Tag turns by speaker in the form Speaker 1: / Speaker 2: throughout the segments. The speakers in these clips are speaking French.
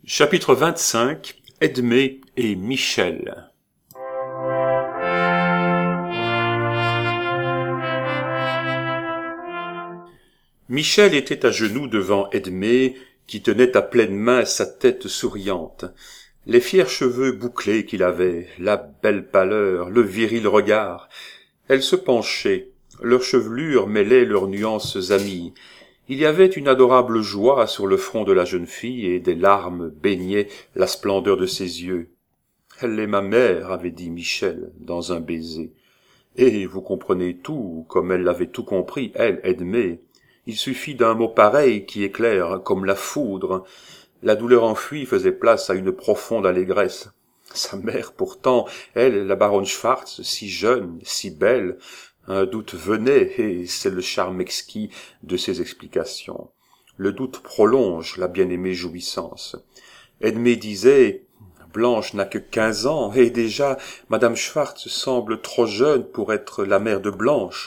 Speaker 1: Chapitre 25. Edmé et Michel. Michel était à genoux devant Edmé, qui tenait à pleine main sa tête souriante. Les fiers cheveux bouclés qu'il avait, la belle pâleur, le viril regard. Elle se penchait, leur chevelure mêlait leurs nuances amies. Il y avait une adorable joie sur le front de la jeune fille, et des larmes baignaient la splendeur de ses yeux. « Elle est ma mère », avait dit Michel, dans un baiser. Et vous comprenez tout, comme elle l'avait tout compris, elle, Edmé. Il suffit d'un mot pareil qui éclaire comme la foudre. La douleur enfuie faisait place à une profonde allégresse. Sa mère, pourtant, elle, la baronne Schwartz, si jeune, si belle, un doute venait, et c'est le charme exquis de ses explications. Le doute prolonge la bien-aimée jouissance. Edmé disait, Blanche n'a que 15 ans, et déjà madame Schwartz semble trop jeune pour être la mère de Blanche.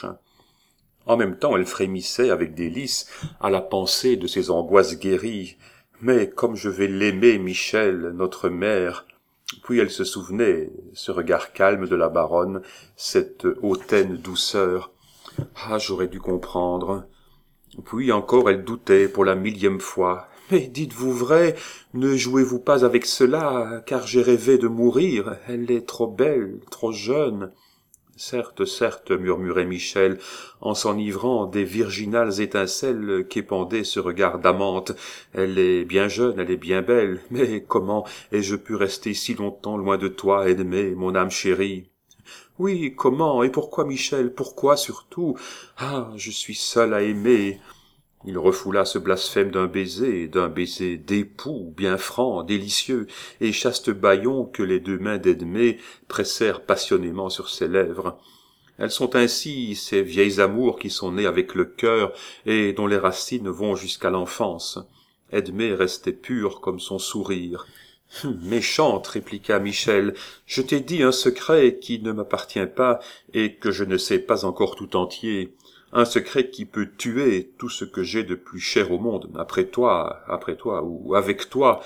Speaker 1: En même temps, elle frémissait avec délice à la pensée de ses angoisses guéries. Mais comme je vais l'aimer, Michel, notre mère. Puis elle se souvenait, ce regard calme de la baronne, cette hautaine douceur. Ah, j'aurais dû comprendre. Puis encore elle doutait pour la 1000e fois. Mais dites-vous vrai, ne jouez-vous pas avec cela, car j'ai rêvé de mourir. Elle est trop belle, trop jeune. Certes, certes, murmurait Michel, en s'enivrant des virginales étincelles qu'épandait ce regard d'amante. Elle est bien jeune, elle est bien belle, mais comment ai-je pu rester si longtemps loin de toi, Edmé, mon âme chérie? Oui, comment, et pourquoi, Michel, pourquoi surtout? Ah, je suis seul à aimer. Il refoula ce blasphème d'un baiser d'époux, bien franc, délicieux, et chaste bâillon que les deux mains d'Edmé pressèrent passionnément sur ses lèvres. Elles sont ainsi ces vieilles amours qui sont nées avec le cœur et dont les racines vont jusqu'à l'enfance. Edmé restait pure comme son sourire. « Méchante, répliqua Michel, je t'ai dit un secret qui ne m'appartient pas et que je ne sais pas encore tout entier. Un secret qui peut tuer tout ce que j'ai de plus cher au monde, après toi, ou avec toi,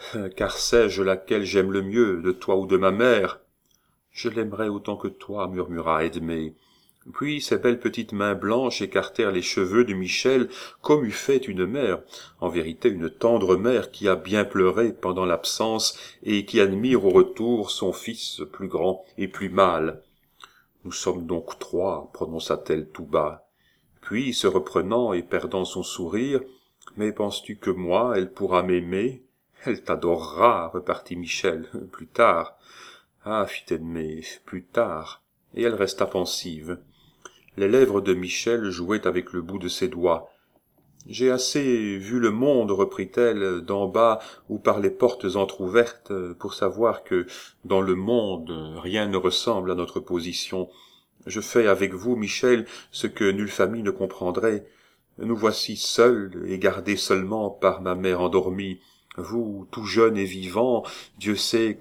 Speaker 1: car sais-je laquelle j'aime le mieux, de toi ou de ma mère? Je l'aimerais autant que toi, murmura Edmé. Puis ses belles petites mains blanches écartèrent les cheveux de Michel comme eût fait une mère, en vérité une tendre mère qui a bien pleuré pendant l'absence et qui admire au retour son fils plus grand et plus mâle. « Nous sommes donc trois, prononça-t-elle tout bas. Puis, se reprenant et perdant son sourire, « Mais penses-tu que moi, elle pourra m'aimer? Elle t'adorera, repartit Michel, plus tard. Ah, fit Edmé, plus tard. Et elle resta pensive. Les lèvres de Michel jouaient avec le bout de ses doigts. J'ai assez vu le monde, reprit-elle, d'en bas ou par les portes entr'ouvertes, pour savoir que, dans le monde, rien ne ressemble à notre position. Je fais avec vous, Michel, ce que nulle famille ne comprendrait. Nous voici seuls et gardés seulement par ma mère endormie. Vous, tout jeune et vivant, Dieu sait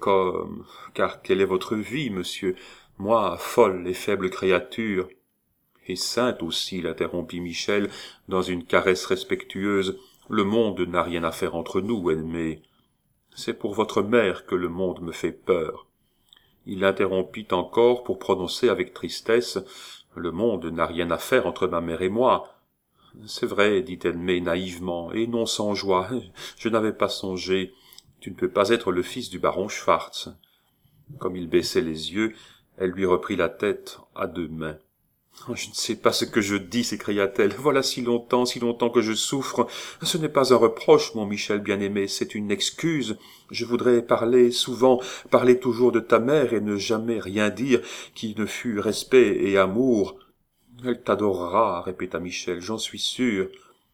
Speaker 1: car quelle est votre vie, monsieur? Moi, folle et faible créature. Et sainte aussi, l'interrompit Michel, dans une caresse respectueuse. Le monde n'a rien à faire entre nous, Edmé. C'est pour votre mère que le monde me fait peur. Il l'interrompit encore pour prononcer avec tristesse. Le monde n'a rien à faire entre ma mère et moi. C'est vrai, dit Edmé naïvement, et non sans joie. Je n'avais pas songé. Tu ne peux pas être le fils du baron Schwartz. Comme il baissait les yeux, elle lui reprit la tête à deux mains. Je ne sais pas ce que je dis, s'écria-t-elle. Voilà si longtemps que je souffre. Ce n'est pas un reproche, mon Michel bien-aimé, c'est une excuse. Je voudrais parler souvent, parler toujours de ta mère et ne jamais rien dire qui ne fût respect et amour. Elle t'adorera, répéta Michel, j'en suis sûr.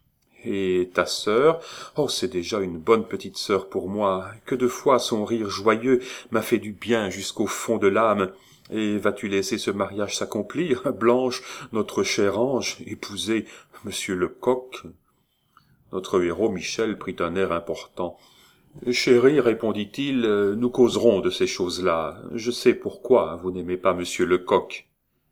Speaker 1: Et ta sœur? Oh, c'est déjà une bonne petite sœur pour moi. Que de fois son rire joyeux m'a fait du bien jusqu'au fond de l'âme. Et vas-tu laisser ce mariage s'accomplir, Blanche, notre cher ange, épouser monsieur Lecoq? Notre héros Michel prit un air important. Chérie, répondit-il, nous causerons de ces choses-là. Je sais pourquoi vous n'aimez pas monsieur Lecoq.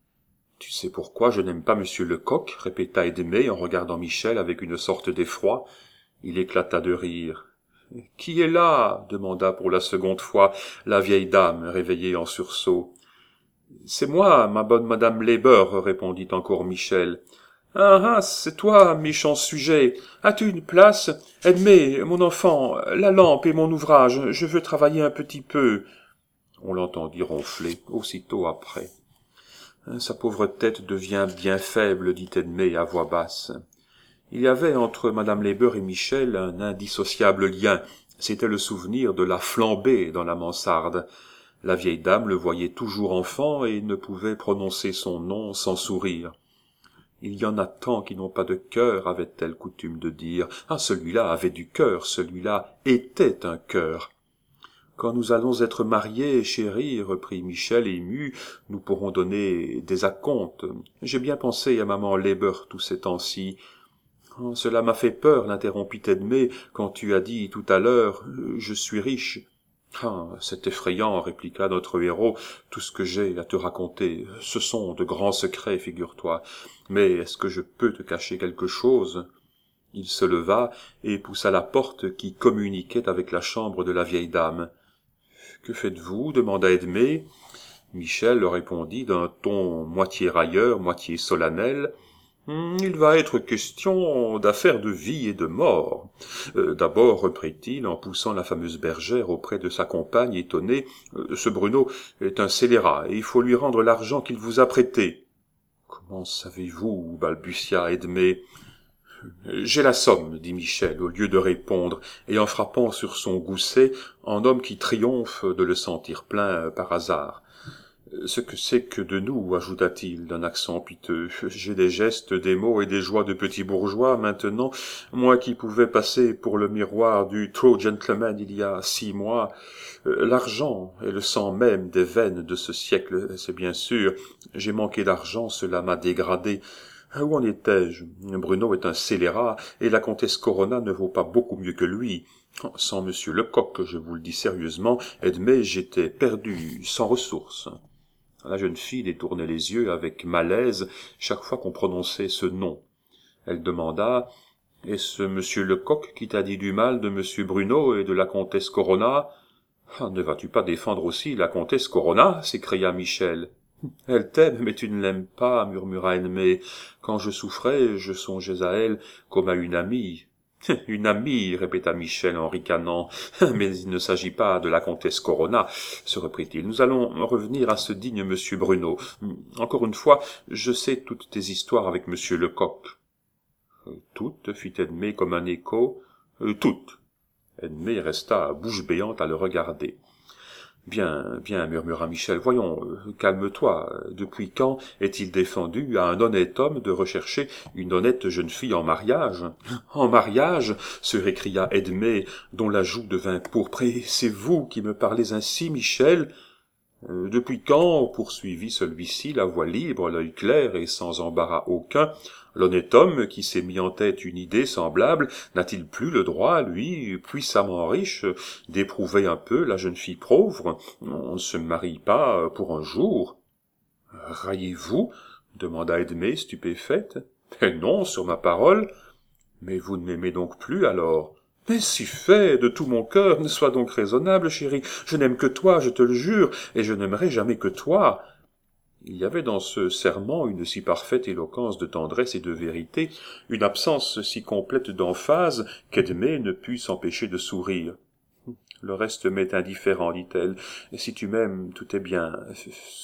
Speaker 1: Tu sais pourquoi je n'aime pas monsieur Lecoq? Répéta Edmé en regardant Michel avec une sorte d'effroi. Il éclata de rire. Qui est là? Demanda pour la seconde fois la vieille dame, réveillée en sursaut. C'est moi, ma bonne madame Leber, répondit encore Michel. Ah, ah, c'est toi, méchant sujet. As-tu une place? Edmé, mon enfant, la lampe et mon ouvrage, je veux travailler un petit peu. On l'entendit ronfler, aussitôt après. Sa pauvre tête devient bien faible, dit Edmé à voix basse. Il y avait entre madame Leber et Michel un indissociable lien. C'était le souvenir de la flambée dans la mansarde. La vieille dame le voyait toujours enfant et ne pouvait prononcer son nom sans sourire. Il y en a tant qui n'ont pas de cœur, avait-elle coutume de dire. Ah, celui-là avait du cœur, celui-là était un cœur. Quand nous allons être mariés, chérie, reprit Michel ému, nous pourrons donner des acomptes. J'ai bien pensé à maman Leber tous ces temps-ci. Oh, cela m'a fait peur, l'interrompit Edmé, quand tu as dit tout à l'heure « Je suis riche ». Ah, c'est effrayant, répliqua notre héros, tout ce que j'ai à te raconter. Ce sont de grands secrets, figure-toi. Mais est-ce que je peux te cacher quelque chose? Il se leva et poussa la porte qui communiquait avec la chambre de la vieille dame. « Que faites-vous? Demanda Edmé. Michel le répondit d'un ton moitié railleur, moitié solennel. Il va être question d'affaires de vie et de mort. D'abord, reprit-il, en poussant la fameuse bergère auprès de sa compagne étonnée, ce Bruno est un scélérat, et il faut lui rendre l'argent qu'il vous a prêté. Comment savez-vous? Balbutia Edmé. J'ai la somme, dit Michel, au lieu de répondre, et en frappant sur son gousset, en homme qui triomphe de le sentir plein par hasard. Ce que c'est que de nous, ajouta-t-il d'un accent piteux. J'ai des gestes, des mots et des joies de petit bourgeois maintenant, moi qui pouvais passer pour le miroir du true gentleman il y a 6 mois. L'argent est le sang même des veines de ce siècle, c'est bien sûr. J'ai manqué d'argent, cela m'a dégradé. Où en étais-je? Bruno est un scélérat, et la comtesse Corona ne vaut pas beaucoup mieux que lui. Sans monsieur Lecoq, je vous le dis sérieusement, Edmé, j'étais perdu, sans ressources. La jeune fille détournait les yeux avec malaise chaque fois qu'on prononçait ce nom. Elle demanda « Est-ce monsieur Lecoq qui t'a dit du mal de monsieur Bruno et de la comtesse Corona ?»« Ah, ne vas-tu pas défendre aussi la comtesse Corona ?» s'écria Michel. « Elle t'aime, mais tu ne l'aimes pas, » murmura Edmé. « Quand je souffrais, je songeais à elle comme à une amie. » « Une amie, » répéta Michel en ricanant. « Mais il ne s'agit pas de la comtesse Corona, » se reprit-il. « Nous allons revenir à ce digne monsieur Bruno. Encore une fois, je sais toutes tes histoires avec monsieur Lecoq. »« Toutes » fit Edmé comme un écho. « Toutes. » Edmé resta bouche béante à le regarder. « Bien, bien, » murmura Michel, « voyons, calme-toi. Depuis quand est-il défendu à un honnête homme de rechercher une honnête jeune fille en mariage ?»« En mariage ?» se récria Edmé, dont la joue devint pourprée. « C'est vous qui me parlez ainsi, Michel ?» Depuis quand, poursuivit celui-ci, la voix libre, l'œil clair et sans embarras aucun, l'honnête homme qui s'est mis en tête une idée semblable n'a-t-il plus le droit, lui, puissamment riche, d'éprouver un peu la jeune fille pauvre? On ne se marie pas pour un jour. « Raillez-vous » demanda Edmé, stupéfaite. « Eh non, sur ma parole. »« Mais vous ne m'aimez donc plus, alors ?»« Mais si fait, de tout mon cœur, ne sois donc raisonnable, chérie. Je n'aime que toi, je te le jure, et je n'aimerai jamais que toi. » Il y avait dans ce serment une si parfaite éloquence de tendresse et de vérité, une absence si complète d'emphase, qu'Edmé ne put s'empêcher de sourire. « Le reste m'est indifférent, dit-elle. Si tu m'aimes, tout est bien. Cependant... »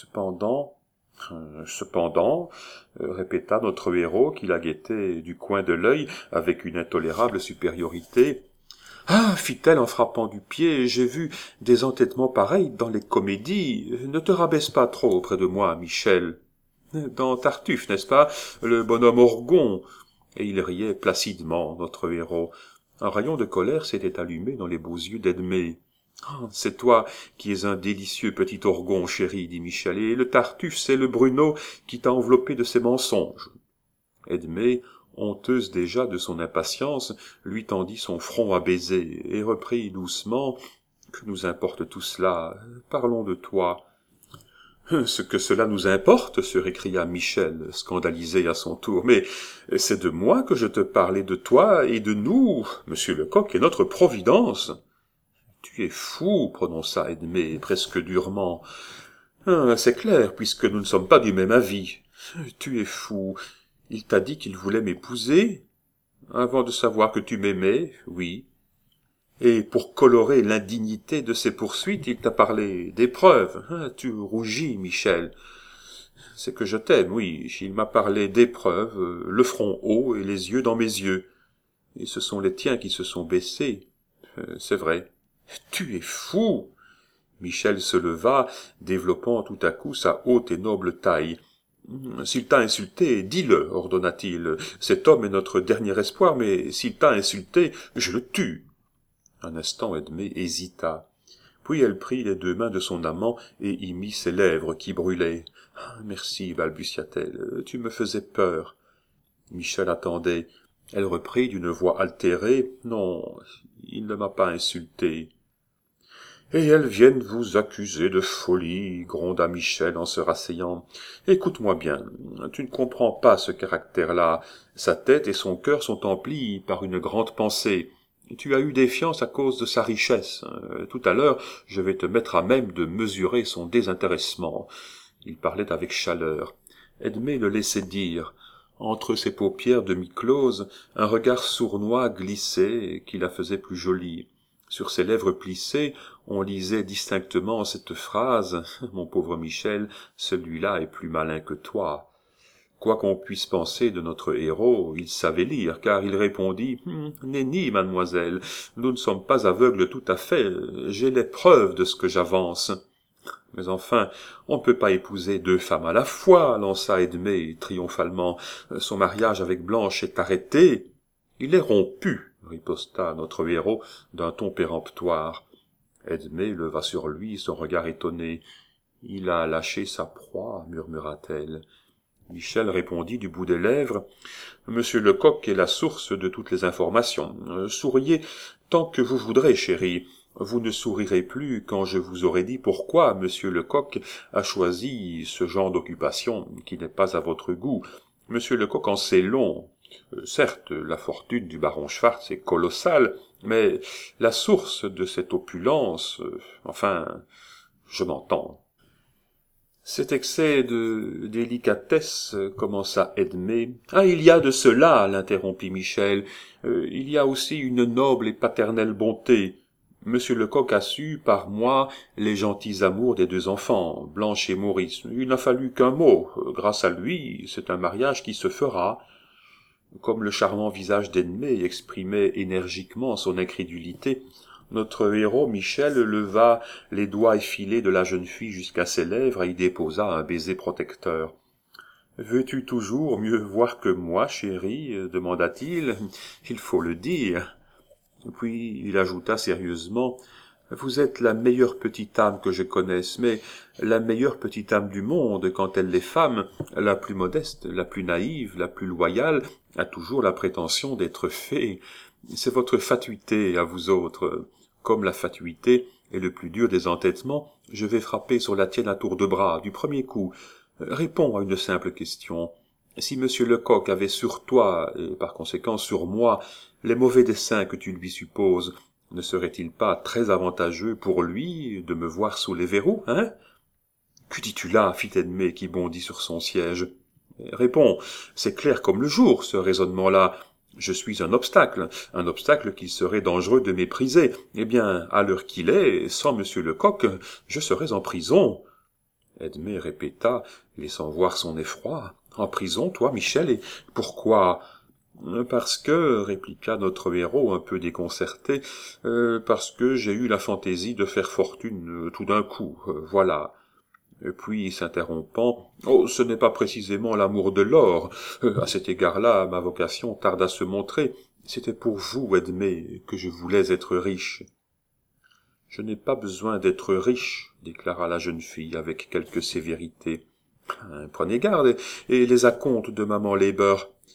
Speaker 1: Cependant, répéta notre héros, qui la guettait du coin de l'œil avec une intolérable supériorité. « Ah, fit-elle en frappant du pied, j'ai vu des entêtements pareils dans les comédies. Ne te rabaisse pas trop auprès de moi, Michel. Dans Tartuffe, n'est-ce pas, le bonhomme Orgon ?» Et il riait placidement, notre héros. Un rayon de colère s'était allumé dans les beaux yeux d'Edmé. « C'est toi qui es un délicieux petit Orgon, chéri, » dit Michel, « et le Tartuffe, c'est le Bruno qui t'a enveloppé de ses mensonges. » Edmé, honteuse déjà de son impatience, lui tendit son front à baiser, et reprit doucement « Que nous importe tout cela? Parlons de toi. »« Ce que cela nous importe, » se récria Michel, scandalisé à son tour, « mais c'est de moi que je te parlais, de toi et de nous. Monsieur Lecoq est notre providence. » Tu es fou, prononça Edmé, presque durement. C'est clair, puisque nous ne sommes pas du même avis. Tu es fou. Il t'a dit qu'il voulait m'épouser? Avant de savoir que tu m'aimais, oui. Et pour colorer l'indignité de ses poursuites, il t'a parlé d'épreuves. Tu rougis, Michel. C'est que je t'aime, oui. Il m'a parlé d'épreuves, le front haut et les yeux dans mes yeux. Et ce sont les tiens qui se sont baissés. C'est vrai. Tu es fou! Michel se leva, développant tout à coup sa haute et noble taille. S'il t'a insulté, dis-le, ordonna-t-il. Cet homme est notre dernier espoir, mais s'il t'a insulté, je le tue. Un instant, Edmé hésita. Puis elle prit les deux mains de son amant et y mit ses lèvres qui brûlaient. « Merci, balbutia-t-elle, tu me faisais peur. » Michel attendait. Elle reprit d'une voix altérée. « Non, il ne m'a pas insulté. » « Et elles viennent vous accuser de folie, » gronda Michel en se rasseyant. « Écoute-moi bien, tu ne comprends pas ce caractère-là. Sa tête et son cœur sont emplis par une grande pensée. Tu as eu défiance à cause de sa richesse. Tout à l'heure, je vais te mettre à même de mesurer son désintéressement. » Il parlait avec chaleur. Edmé le laissait dire. Entre ses paupières demi-closes, un regard sournois glissait qui la faisait plus jolie. Sur ses lèvres plissées, on lisait distinctement cette phrase « Mon pauvre Michel, celui-là est plus malin que toi. » Quoi qu'on puisse penser de notre héros, il savait lire, car il répondit « Nenni, mademoiselle, nous ne sommes pas aveugles tout à fait, j'ai les preuves de ce que j'avance. » « Mais enfin, on ne peut pas épouser deux femmes à la fois, » lança Edmé triomphalement. « Son mariage avec Blanche est arrêté. »« Il est rompu, » riposta notre héros d'un ton péremptoire. Edmé leva sur lui son regard étonné. « Il a lâché sa proie, » murmura-t-elle. Michel répondit du bout des lèvres. « Monsieur Lecoq est la source de toutes les informations. Souriez tant que vous voudrez, chérie. Vous ne sourirez plus quand je vous aurai dit pourquoi monsieur Lecoq a choisi ce genre d'occupation qui n'est pas à votre goût. Monsieur Lecoq en sait long. Certes, la fortune du baron Schwartz est colossale, mais la source de cette opulence, enfin, je m'entends. » Cet excès de délicatesse, commença Edmé. « Ah, il y a de cela, » l'interrompit Michel. « Il y a aussi une noble et paternelle bonté. Monsieur Lecoq a su, par moi, les gentils amours des deux enfants, Blanche et Maurice. Il n'a fallu qu'un mot. Grâce à lui, c'est un mariage qui se fera. » Comme le charmant visage d'Edmé exprimait énergiquement son incrédulité, notre héros Michel leva les doigts effilés de la jeune fille jusqu'à ses lèvres et y déposa un baiser protecteur. « Veux-tu toujours mieux voir que moi, chérie ?» demanda-t-il. « Il faut le dire. » Puis il ajouta sérieusement. « Vous êtes la meilleure petite âme que je connaisse, mais la meilleure petite âme du monde, quand elle est femme, la plus modeste, la plus naïve, la plus loyale, a toujours la prétention d'être fée. C'est votre fatuité à vous autres. Comme la fatuité est le plus dur des entêtements, je vais frapper sur la tienne à tour de bras, du premier coup. Réponds à une simple question. Si monsieur Lecoq avait sur toi, et par conséquent sur moi, les mauvais desseins que tu lui supposes, ne serait-il pas très avantageux pour lui de me voir sous les verrous, hein? » « Que dis-tu là ?» fit Edmé qui bondit sur son siège. « Réponds, c'est clair comme le jour, ce raisonnement-là. Je suis un obstacle qu'il serait dangereux de mépriser. Eh bien, à l'heure qu'il est, sans monsieur Lecoq, je serais en prison. » Edmé répéta, laissant voir son effroi. « En prison, toi, Michel, et pourquoi ?»« Parce que, » répliqua notre héros un peu déconcerté, « parce que j'ai eu la fantaisie de faire fortune tout d'un coup, voilà. » Puis, s'interrompant, « Oh, ce n'est pas précisément l'amour de l'or. À cet égard-là, ma vocation tarde à se montrer. C'était pour vous, Edmé, que je voulais être riche. »« Je n'ai pas besoin d'être riche, » déclara la jeune fille avec quelque sévérité. « Prenez garde, et les acomptes de maman Leber. »«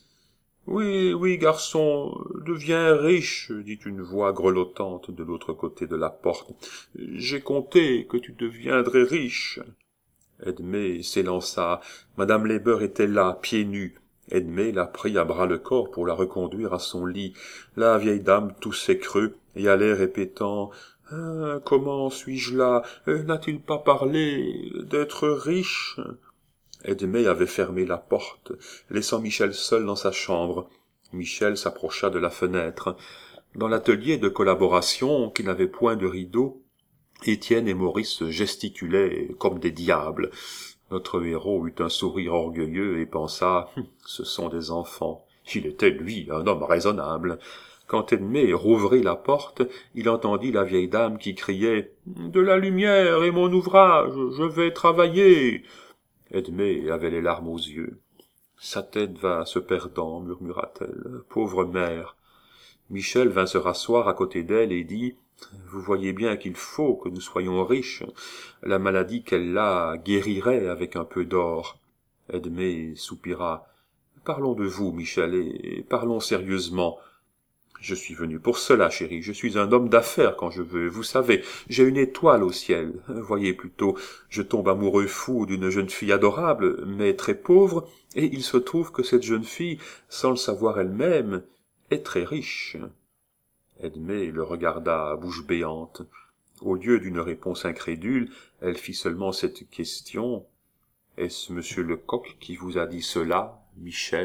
Speaker 1: Oui, oui, garçon, deviens riche, » dit une voix grelottante de l'autre côté de la porte. « J'ai compté que tu deviendrais riche. » Edmé s'élança. Madame Leber était là, pieds nus. Edmé la prit à bras-le-corps pour la reconduire à son lit. La vieille dame toussait creux et allait répétant Comment suis-je là? N'a-t-il pas parlé d'être riche? Edmé avait fermé la porte, laissant Michel seul dans sa chambre. Michel s'approcha de la fenêtre. Dans l'atelier de collaboration, qui n'avait point de rideau, Étienne et Maurice gesticulaient comme des diables. Notre héros eut un sourire orgueilleux et pensa « Ce sont des enfants ». Il était, lui, un homme raisonnable. Quand Edmé rouvrit la porte, il entendit la vieille dame qui criait « De la lumière et mon ouvrage, je vais travailler !» Edmé avait les larmes aux yeux. « Sa tête va se perdant, murmura-t-elle. Pauvre mère !» Michel vint se rasseoir à côté d'elle et dit « Vous voyez bien qu'il faut que nous soyons riches. La maladie qu'elle a guérirait avec un peu d'or. » Edmé soupira. « Parlons de vous, Michel, et parlons sérieusement. » « Je suis venu pour cela, chérie. Je suis un homme d'affaires quand je veux. Vous savez, j'ai une étoile au ciel. Voyez plutôt, je tombe amoureux fou d'une jeune fille adorable, mais très pauvre, et il se trouve que cette jeune fille, sans le savoir elle-même, est très riche. » Edmé le regarda à bouche béante. Au lieu d'une réponse incrédule, elle fit seulement cette question. « Est-ce monsieur Lecoq qui vous a dit cela, Michel ?»